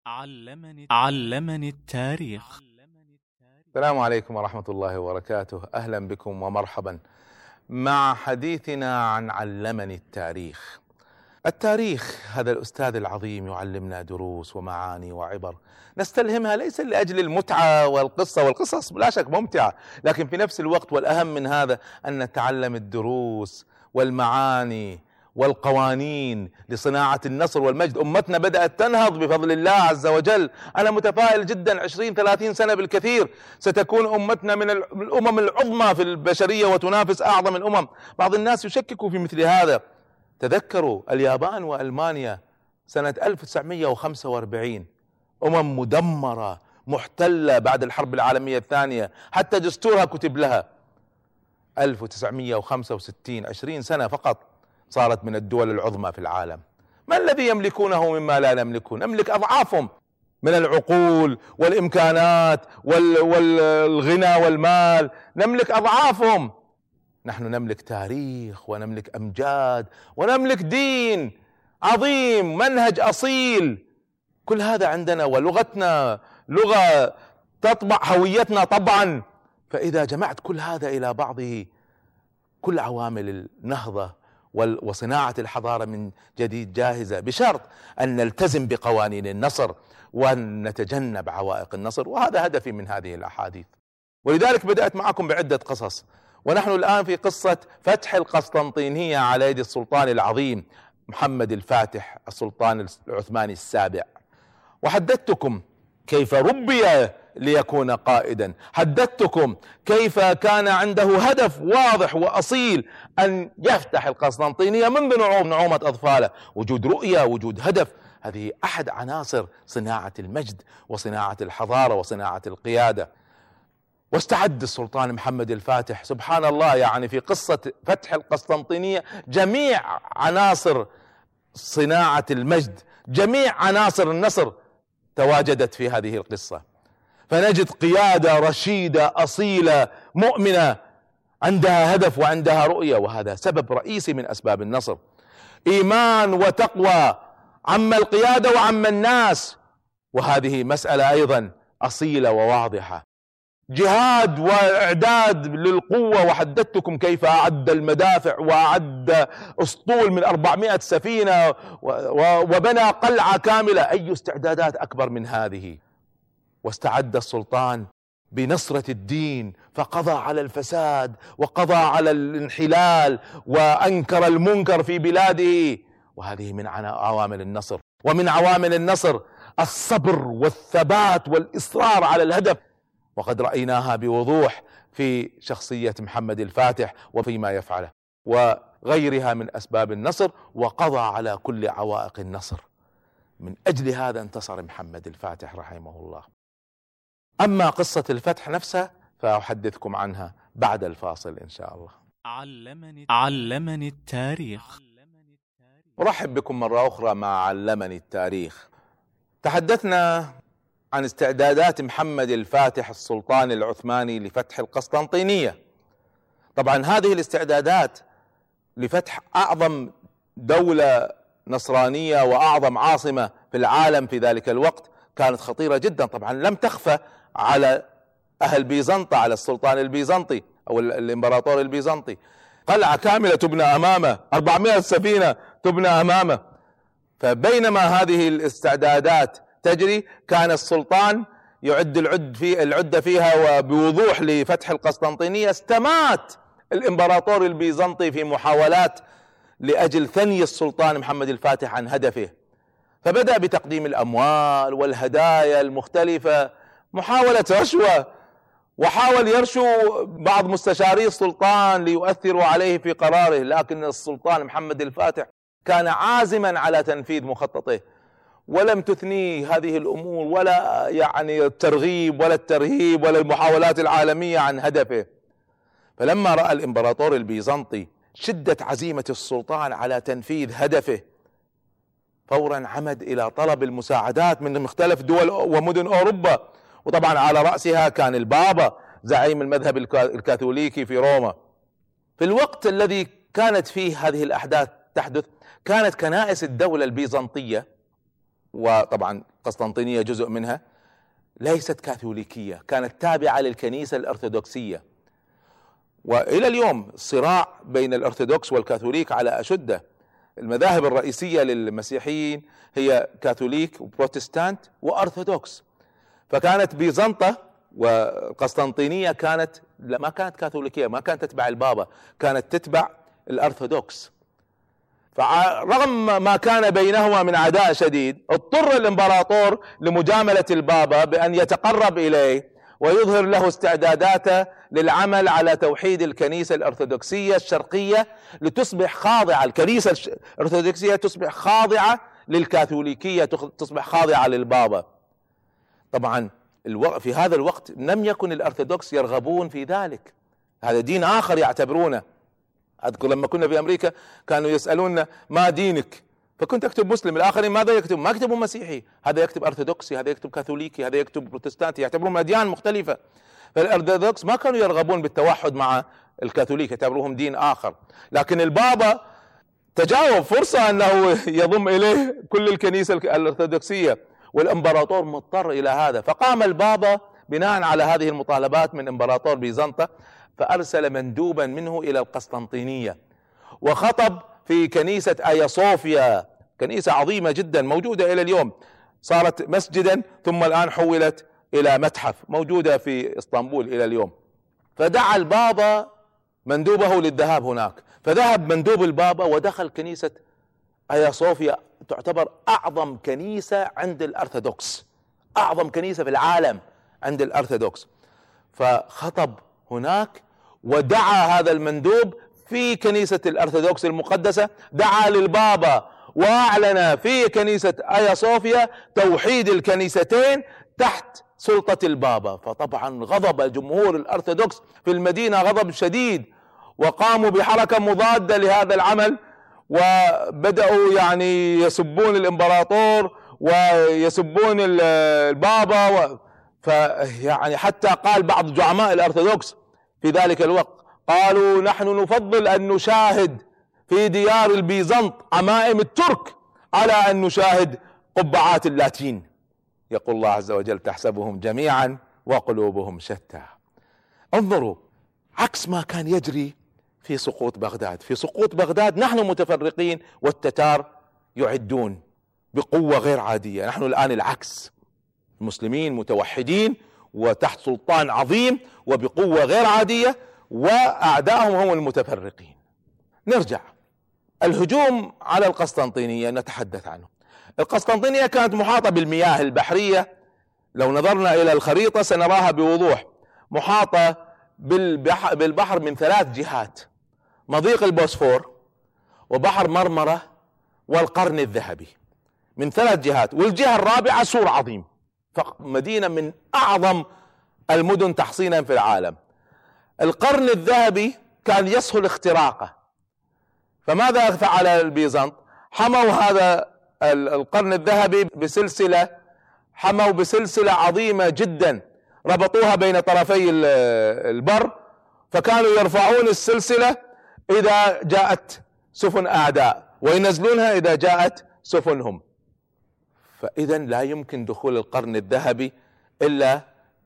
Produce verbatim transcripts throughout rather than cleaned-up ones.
علمني علمني التاريخ. السلام عليكم ورحمة الله وبركاته. أهلا بكم ومرحبا مع حديثنا عن علمني التاريخ. التاريخ هذا الأستاذ العظيم يعلمنا دروس ومعاني وعبر نستلهمها ليس لأجل المتعة والقصة، والقصص لا شك ممتعة، لكن في نفس الوقت والأهم من هذا أن نتعلم الدروس والمعاني والقوانين لصناعة النصر والمجد. أمتنا بدأت تنهض بفضل الله عز وجل. أنا متفائل جدا، عشرين ثلاثين سنة بالكثير ستكون أمتنا من الأمم العظمى في البشرية وتنافس أعظم الأمم. بعض الناس يشككوا في مثل هذا. تذكروا اليابان وألمانيا سنة ألف وتسعمئة وخمسة وأربعين، أمم مدمرة محتلة بعد الحرب العالمية الثانية، حتى دستورها كتب لها. ألف وتسعمئة وخمسة وستين، عشرين سنة فقط صارت من الدول العظمى في العالم. ما الذي يملكونه مما لا نملكه؟ نملك أضعافهم من العقول والإمكانات والغنى والمال، نملك أضعافهم. نحن نملك تاريخ ونملك أمجاد ونملك دين عظيم، منهج أصيل، كل هذا عندنا، ولغتنا لغة تطبع هويتنا طبعا. فإذا جمعت كل هذا إلى بعضه، كل عوامل النهضة وصناعة الحضارة من جديد جاهزة، بشرط أن نلتزم بقوانين النصر وأن نتجنب عوائق النصر. وهذا هدفي من هذه الأحاديث، ولذلك بدأت معكم بعدة قصص. ونحن الآن في قصة فتح القسطنطينية على يد السلطان العظيم محمد الفاتح السلطان العثماني السابع. وحدثتكم كيف ربي ليكون قائدا، حدثتكم كيف كان عنده هدف واضح وأصيل أن يفتح القسطنطينية منذ نعوم نعومة أطفاله. وجود رؤية، وجود هدف، هذه أحد عناصر صناعة المجد وصناعة الحضارة وصناعة القيادة. واستعد السلطان محمد الفاتح، سبحان الله، يعني في قصة فتح القسطنطينية جميع عناصر صناعة المجد، جميع عناصر النصر تواجدت في هذه القصة. فنجد قيادة رشيدة أصيلة مؤمنة عندها هدف وعندها رؤية، وهذا سبب رئيسي من أسباب النصر. إيمان وتقوى عم القيادة وعم الناس، وهذه مسألة أيضا أصيلة وواضحة. جهاد وإعداد للقوة، وحدثتكم كيف أعد المدافع وأعد أسطول من أربعمائة سفينة وبنى قلعة كاملة. أي استعدادات أكبر من هذه؟ واستعد السلطان بنصرة الدين، فقضى على الفساد وقضى على الانحلال وأنكر المنكر في بلاده. وهذه من عوامل النصر. ومن عوامل النصر الصبر والثبات والإصرار على الهدف، وقد رأيناها بوضوح في شخصية محمد الفاتح وفيما يفعله، وغيرها من أسباب النصر. وقضى على كل عوائق النصر. من أجل هذا انتصر محمد الفاتح رحمه الله. أما قصة الفتح نفسها فأحدثكم عنها بعد الفاصل إن شاء الله. علمني علمني التاريخ. أرحب بكم مرة أخرى مع علمني التاريخ. تحدثنا عن استعدادات محمد الفاتح السلطان العثماني لفتح القسطنطينية. طبعا هذه الاستعدادات لفتح أعظم دولة نصرانية وأعظم عاصمة في العالم في ذلك الوقت كانت خطيرة جدا. طبعا لم تخفى على أهل بيزنطة، على السلطان البيزنطي أو الإمبراطور البيزنطي. قلعة كاملة تبنى أمامه، أربعمائة سفينة تبنى أمامه. فبينما هذه الاستعدادات تجري، كان السلطان يعد العد في العدة فيها وبوضوح لفتح القسطنطينية. استمات الإمبراطور البيزنطي في محاولات لأجل ثني السلطان محمد الفاتح عن هدفه، فبدأ بتقديم الأموال والهدايا المختلفة، محاولة رشوة، وحاول يرشو بعض مستشاري السلطان ليؤثروا عليه في قراره. لكن السلطان محمد الفاتح كان عازما على تنفيذ مخططه، ولم تثنيه هذه الأمور ولا يعني الترغيب ولا الترهيب ولا المحاولات العالمية عن هدفه. فلما رأى الإمبراطور البيزنطي شدة عزيمة السلطان على تنفيذ هدفه، فورا عمد إلى طلب المساعدات من مختلف دول ومدن أوروبا، وطبعا على رأسها كان البابا زعيم المذهب الكاثوليكي في روما. في الوقت الذي كانت فيه هذه الأحداث تحدث، كانت كنائس الدولة البيزنطية وطبعا قسطنطينية جزء منها، ليست كاثوليكية، كانت تابعة للكنيسة الأرثوذكسية. وإلى اليوم صراع بين الأرثوذكس والكاثوليك على أشده. المذاهب الرئيسية للمسيحيين هي كاثوليك وبروتستانت وأرثوذكس. فكانت بيزنطة وقسطنطينية كانت ما كانت كاثوليكية، ما كانت تتبع البابا، كانت تتبع الأرثوذكس. فرغم ما كان بينهما من عداء شديد، اضطر الامبراطور لمجاملة البابا بأن يتقرب إليه ويظهر له استعداداته للعمل على توحيد الكنيسة الأرثوذكسية الشرقية لتصبح خاضعة، الكنيسة الأرثوذكسية تصبح خاضعة للكاثوليكية، تصبح خاضعة للبابا. طبعا في هذا الوقت لم يكن الأرثوذكس يرغبون في ذلك، هذا دين آخر يعتبرونه. أذكر لما كنا في أمريكا كانوا يسألوننا ما دينك، فكنت أكتب مسلم، الآخرين ماذا يكتب؟ ما يكتبوا مسيحي، هذا يكتب أرثوذكسي، هذا يكتب كاثوليكي، هذا يكتب بروتستانتي، يعتبرون أديان مختلفة. فالأرثوذكس ما كانوا يرغبون بالتوحد مع الكاثوليك، يعتبروهم دين آخر. لكن البابا تجاوب فرصة أنه يضم إليه كل الكنيسة الأرثوذكسية، والإمبراطور مضطر إلى هذا. فقام البابا بناء على هذه المطالبات من إمبراطور بيزنطة، فأرسل مندوبا منه إلى القسطنطينية وخطب في كنيسة آيا صوفيا، كنيسة عظيمة جدا موجودة إلى اليوم، صارت مسجدا ثم الآن حولت إلى متحف، موجودة في اسطنبول إلى اليوم. فدعا البابا مندوبه للذهاب هناك، فذهب مندوب البابا ودخل كنيسة آيا صوفيا، تعتبر أعظم كنيسة عند الأرثوذكس، أعظم كنيسة في العالم عند الأرثوذكس. فخطب هناك ودعا هذا المندوب في كنيسة الأرثوذكس المقدسة، دعا للبابا وأعلن في كنيسة آيا صوفيا توحيد الكنيستين تحت سلطة البابا. فطبعا غضب الجمهور الأرثوذكس في المدينة غضب شديد، وقاموا بحركة مضادة لهذا العمل، وبدأوا يعني يسبون الإمبراطور ويسبون البابا و... فيعني حتى قال بعض زعماء الأرثوذكس في ذلك الوقت، قالوا نحن نفضل أن نشاهد في ديار البيزنط عمائم الترك على أن نشاهد قبعات اللاتين. يقول الله عز وجل تحسبهم جميعا وقلوبهم شتى. انظروا عكس ما كان يجري في سقوط بغداد. في سقوط بغداد نحن متفرقين والتتار يعدون بقوة غير عادية، نحن الآن العكس، المسلمين متوحدين وتحت سلطان عظيم وبقوة غير عادية، وأعدائهم هم المتفرقين. نرجع الهجوم على القسطنطينية نتحدث عنه. القسطنطينية كانت محاطة بالمياه البحرية، لو نظرنا إلى الخريطة سنراها بوضوح، محاطة بالبحر, بالبحر من ثلاث جهات، مضيق البوسفور وبحر مرمرة والقرن الذهبي، من ثلاث جهات، والجهة الرابعة سور عظيم، فمدينة من أعظم المدن تحصينا في العالم. القرن الذهبي كان يسهل اختراقه، فماذا فعل البيزنط؟ حموا هذا القرن الذهبي بسلسلة، حموا بسلسلة عظيمة جدا ربطوها بين طرفي البر، فكانوا يرفعون السلسلة إذا جاءت سفن أعداء وينزلونها إذا جاءت سفنهم. فإذا لا يمكن دخول القرن الذهبي إلا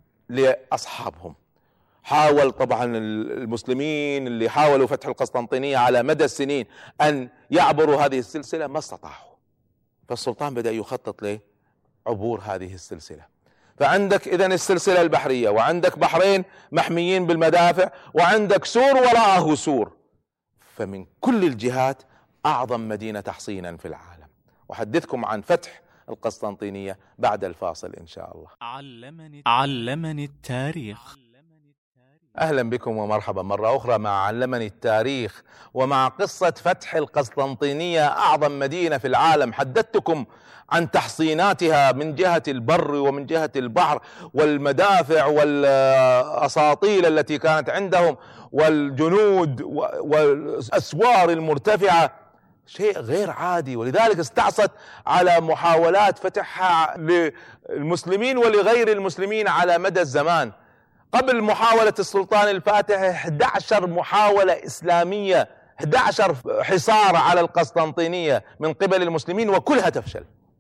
لأصحابهم. حاول طبعا المسلمين اللي حاولوا فتح القسطنطينية على مدى السنين أن يعبروا هذه السلسلة ما استطاعوا، فالسلطان بدأ يخطط لعبور هذه السلسلة. فعندك إذن السلسلة البحرية، وعندك بحرين محميين بالمدافع، وعندك سور وراءه سور، فمن كل الجهات أعظم مدينة تحصينا في العالم. أحدثكم عن فتح القسطنطينية بعد الفاصل إن شاء الله. علمني, علمني التاريخ. أهلا بكم ومرحبا مرة أخرى مع علمني التاريخ، ومع قصة فتح القسطنطينية أعظم مدينة في العالم. حدثتكم عن تحصيناتها من جهة البر ومن جهة البحر، والمدافع والأساطيل التي كانت عندهم، والجنود والأسوار المرتفعة، شيء غير عادي. ولذلك استعصت على محاولات فتحها للمسلمين ولغير المسلمين على مدى الزمان. قبل محاولة السلطان الفاتح أحد عشر محاولة إسلامية، أحد عشر حصار على القسطنطينية من قبل المسلمين، وكلها تفشل،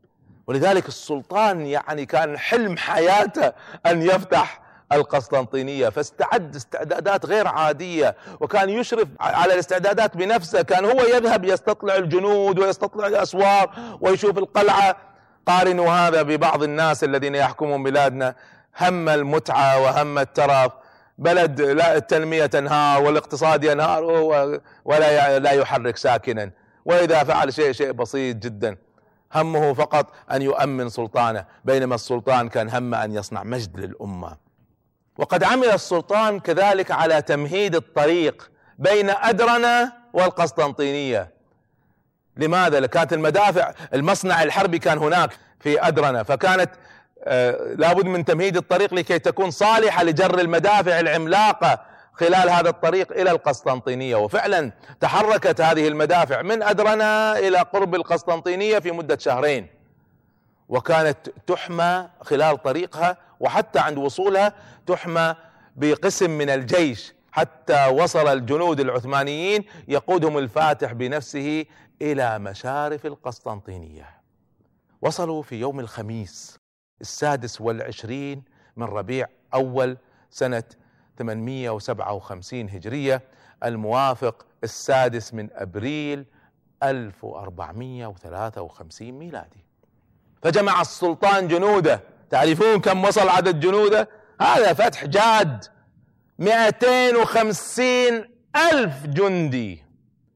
ولذلك السلطان يعني كان حلم حياته أن يفتح القسطنطينية، فاستعد استعدادات غير عادية، وكان يشرف على الاستعدادات بنفسه. كان هو يذهب يستطلع الجنود ويستطلع الأسوار ويشوف القلعة. قارنوا هذا ببعض الناس الذين يحكمون بلادنا، هم المتعة وهم الترف، بلد لا التنمية تنهار والاقتصاد ينهار ولا لا يحرك ساكنا، وإذا فعل شيء شيء بسيط جدا، همه فقط أن يؤمن سلطانه، بينما السلطان كان همه أن يصنع مجد للأمة. وقد عمل السلطان كذلك على تمهيد الطريق بين أدرنة والقسطنطينية. لماذا؟ لكانت المدافع، المصنع الحربي كان هناك في أدرنة، فكانت آه لابد من تمهيد الطريق لكي تكون صالحة لجر المدافع العملاقة خلال هذا الطريق إلى القسطنطينية. وفعلا تحركت هذه المدافع من أدرنة إلى قرب القسطنطينية في مدة شهرين، وكانت تحمى خلال طريقها، وحتى عند وصولها تحمى بقسم من الجيش، حتى وصل الجنود العثمانيين يقودهم الفاتح بنفسه إلى مشارف القسطنطينية. وصلوا في يوم الخميس السادس والعشرين من ربيع أول سنة ثمانمائة وسبعة وخمسين هجرية، الموافق السادس من أبريل ألف وأربعمائة وثلاثة وخمسين ميلادي. فجمع السلطان جنوده، تعرفون كم وصل عدد جنوده؟ هذا فتح جاد، مئتين وخمسين ألف جندي،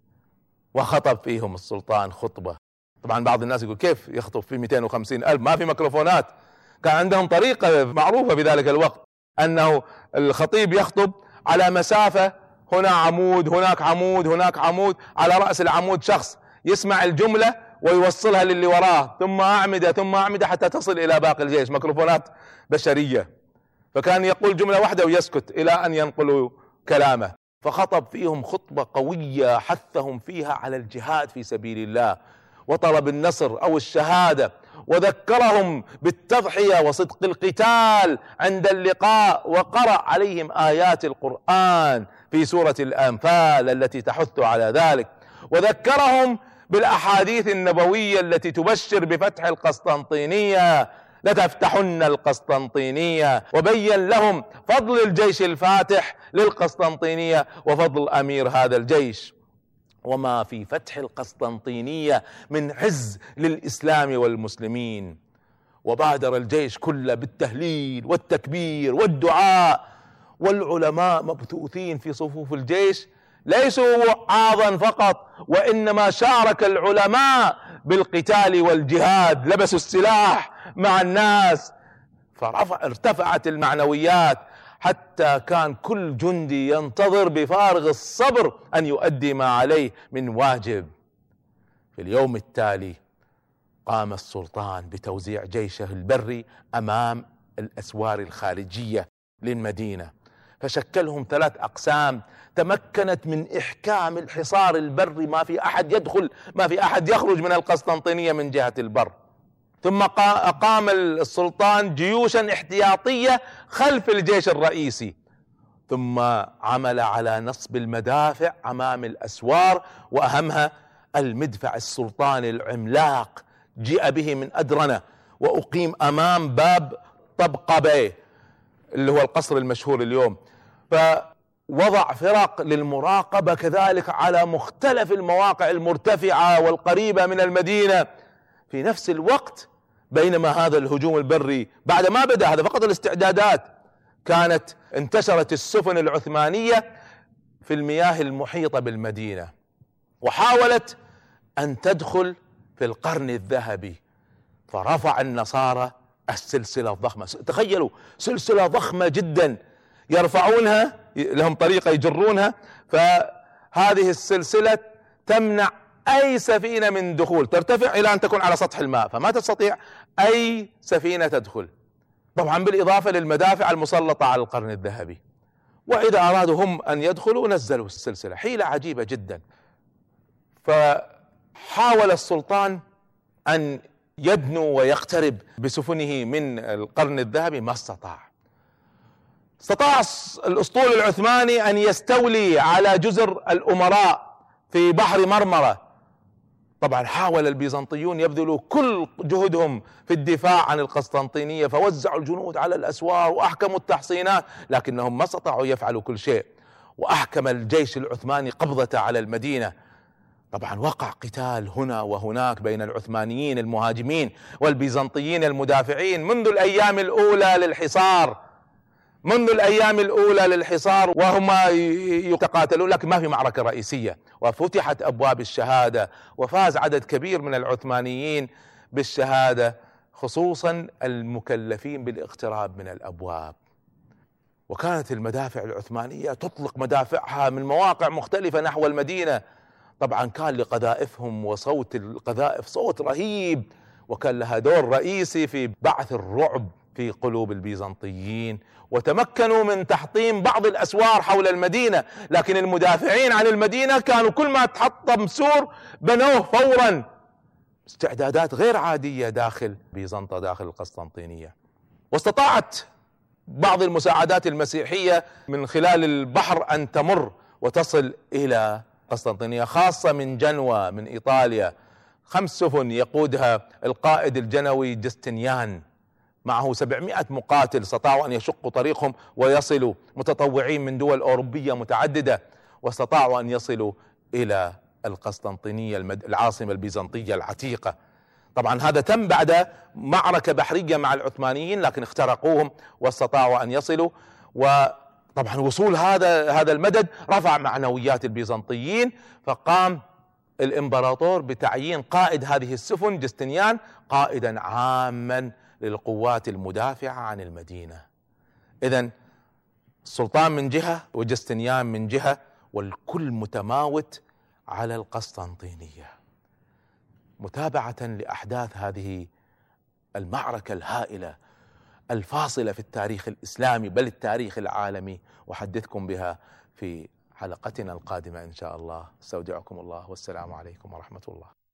وخطب فيهم السلطان خطبة. طبعا بعض الناس يقول كيف يخطب في مئتين وخمسين ألف؟ ما في ميكروفونات. كان عندهم طريقة معروفة في ذلك الوقت، أنه الخطيب يخطب على مسافة، هنا عمود هناك عمود هناك عمود، على رأس العمود شخص يسمع الجملة ويوصلها للي وراه، ثم أعمدة ثم أعمدة حتى تصل إلى باقي الجيش. ميكروفونات بشرية، فكان يقول جملة واحدة ويسكت إلى أن ينقلوا كلامه. فخطب فيهم خطبة قوية حثهم فيها على الجهاد في سبيل الله وطلب النصر أو الشهادة، وذكرهم بالتضحية وصدق القتال عند اللقاء، وقرأ عليهم آيات القرآن في سورة الأنفال التي تحث على ذلك، وذكرهم بالأحاديث النبوية التي تبشر بفتح القسطنطينية، لتفتحن القسطنطينية، وبين لهم فضل الجيش الفاتح للقسطنطينية وفضل أمير هذا الجيش، وما في فتح القسطنطينية من عز للإسلام والمسلمين. وبادر الجيش كله بالتهليل والتكبير والدعاء، والعلماء مبثوثين في صفوف الجيش، ليسوا وعاظا فقط، وإنما شارك العلماء بالقتال والجهاد، لبسوا السلاح مع الناس، فرفع ارتفعت المعنويات، حتى كان كل جندي ينتظر بفارغ الصبر أن يؤدي ما عليه من واجب. في اليوم التالي قام السلطان بتوزيع جيشه البري أمام الأسوار الخارجية للمدينة، فشكلهم ثلاث أقسام تمكنت من إحكام الحصار البري، ما في أحد يدخل ما في أحد يخرج من القسطنطينية من جهة البر. ثم أقام السلطان جيوشا احتياطية خلف الجيش الرئيسي، ثم عمل على نصب المدافع أمام الأسوار، وأهمها المدفع السلطاني العملاق جيء به من أدرنة وأقيم أمام باب طبقبة اللي هو القصر المشهور اليوم. فوضع فرق للمراقبة كذلك على مختلف المواقع المرتفعة والقريبة من المدينة. في نفس الوقت بينما هذا الهجوم البري بعد ما بدأ، هذا فقط الاستعدادات، كانت انتشرت السفن العثمانية في المياه المحيطة بالمدينة، وحاولت أن تدخل في القرن الذهبي، فرفع النصارى السلسلة الضخمة. تخيلوا سلسلة ضخمة جدا يرفعونها، لهم طريقة يجرونها، فهذه السلسلة تمنع أي سفينة من دخول، ترتفع إلى أن تكون على سطح الماء، فما تستطيع أي سفينة تدخل، طبعا بالإضافة للمدافع المسلطة على القرن الذهبي. وإذا أرادوا هم أن يدخلوا نزلوا السلسلة، حيلة عجيبة جدا. فحاول السلطان أن يدنو ويقترب بسفنه من القرن الذهبي، ما استطاع. استطاع الأسطول العثماني أن يستولي على جزر الأمراء في بحر مرمرة، طبعا حاول البيزنطيون يبذلوا كل جهدهم في الدفاع عن القسطنطينية، فوزعوا الجنود على الأسوار وأحكموا التحصينات، لكنهم ما استطاعوا يفعلوا كل شيء. وأحكم الجيش العثماني قبضته على المدينة. طبعا وقع قتال هنا وهناك بين العثمانيين المهاجمين والبيزنطيين المدافعين منذ الأيام الأولى للحصار منذ الأيام الأولى للحصار وهما يتقاتلون، لكن ما في معركة رئيسية. وفتحت أبواب الشهادة وفاز عدد كبير من العثمانيين بالشهادة، خصوصا المكلفين بالاقتراب من الأبواب. وكانت المدافع العثمانية تطلق مدافعها من مواقع مختلفة نحو المدينة. طبعا كان لقذائفهم وصوت القذائف صوت رهيب، وكان لها دور رئيسي في بعث الرعب في قلوب البيزنطيين، وتمكنوا من تحطيم بعض الأسوار حول المدينة. لكن المدافعين عن المدينة كانوا كل ما تحطم سور بنوه فورا. استعدادات غير عادية داخل بيزنطة، داخل القسطنطينية. واستطاعت بعض المساعدات المسيحية من خلال البحر أن تمر وتصل إلى قسطنطينية، خاصة من جنوة من إيطاليا. خمس سفن يقودها القائد الجنوي جستنيان، معه سبعمائة مقاتل استطاعوا أن يشقوا طريقهم ويصلوا، متطوعين من دول أوروبية متعددة، واستطاعوا أن يصلوا إلى القسطنطينية العاصمة البيزنطية العتيقة. طبعا هذا تم بعد معركة بحرية مع العثمانيين، لكن اخترقوهم واستطاعوا أن يصلوا. وطبعا وصول هذا هذا المدد رفع معنويات البيزنطيين، فقام الإمبراطور بتعيين قائد هذه السفن جستنيان قائدا عاما للقوات المدافعة عن المدينة. إذن السلطان من جهة وجستنيان من جهة، والكل متماوت على القسطنطينية. متابعة لأحداث هذه المعركة الهائلة الفاصلة في التاريخ الإسلامي بل التاريخ العالمي، أحدثكم بها في حلقتنا القادمة إن شاء الله. استودعكم الله والسلام عليكم ورحمة الله.